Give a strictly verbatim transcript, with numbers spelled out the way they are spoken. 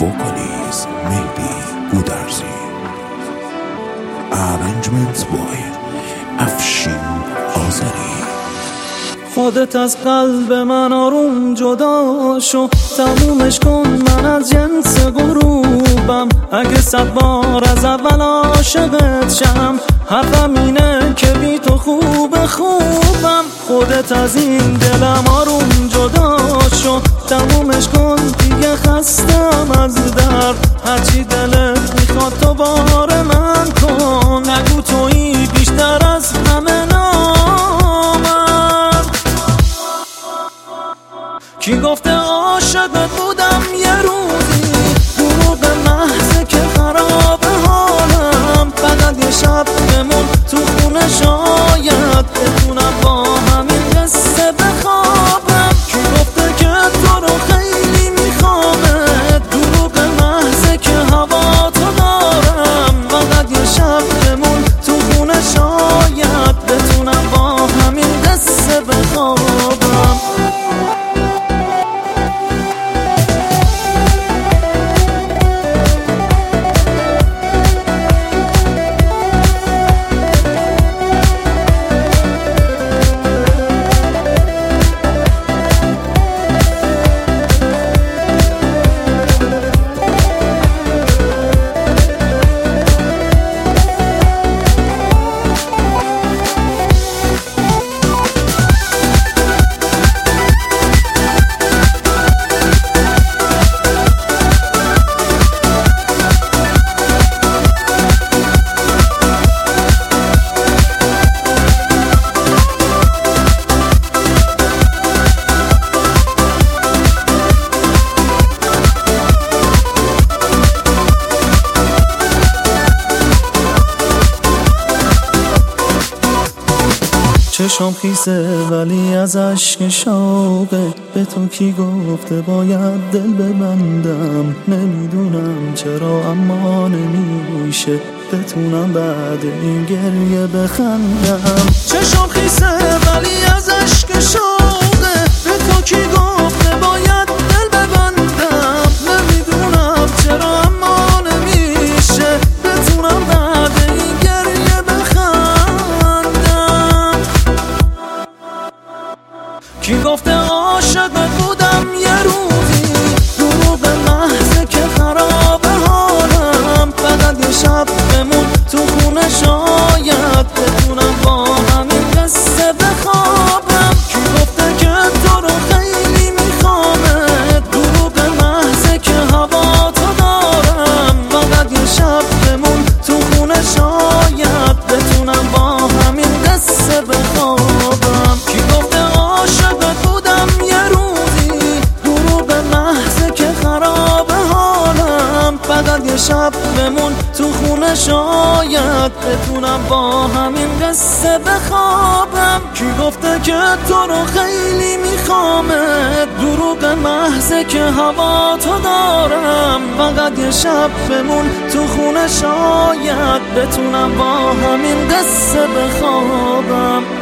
وکالیز مهدی گودرزی. Arrangements by افشین آذری. خودت از قلب من آروم جدا شو، تمومش کن من از جنس غروبم. اگه صد بار از اول عاشقت شم، حرفم اینه که بی تو خوب خوبم. خودت از این دلم آروم جدا شو، تمومش کن دیگه خستم از درد. هرچی دلت میخواد تو بار من کن، نگو تویی بیشتر از همه نامم. کی گفته عاشقت بودم یه روزی، دروغ محضه که خراب حالم. فقط یه شب بمون تو خونه، شاید بتونم با همین قصه بخوابم. کی گفته که تو رو خیلی میخوامه، دروغ محضه که هوا تو دارم. فقط یه شب بمون تو خونه، شاید بتونم با همین قصه بخوابم. چشم خیسه ولی از عشق شوقه، به تو کی گفته باید دل ببندم. نمیدونم چرا اما نمیشه بتونم بعد این گریه بخندم. چشم خیسه ولی از عشق شوقه، به تو کی گفته باید دل ببندم. نمیدونم چرا اما نمیشه بتونم بعد این گریه بخندم. کی گفته عاشقت بودم یه روزی، دروغ محضه که خراب حالم. فقط یه شب بمون تو خونه، شاید بتونم با همین قصه بخوابم. کی گفته که تو رو خیلی میخوامه، دروغ محضه که هوا تو دارم. فقط یه شب بمون تو خونه، شاید بتونم با همین قصه بخوابم. کی گفته عاشقت بودم یه روزی، دروغ محضه که خراب حالم. فقط یه شب بمون تو خونه، شاید بتونم با همین قصه بخوابم. کی گفته که تو رو خیلی میخوامه، دروغ محضه که هوا تو دارم. فقط یه شب بمون تو خونه، شاید بتونم با همین قصه بخوابم.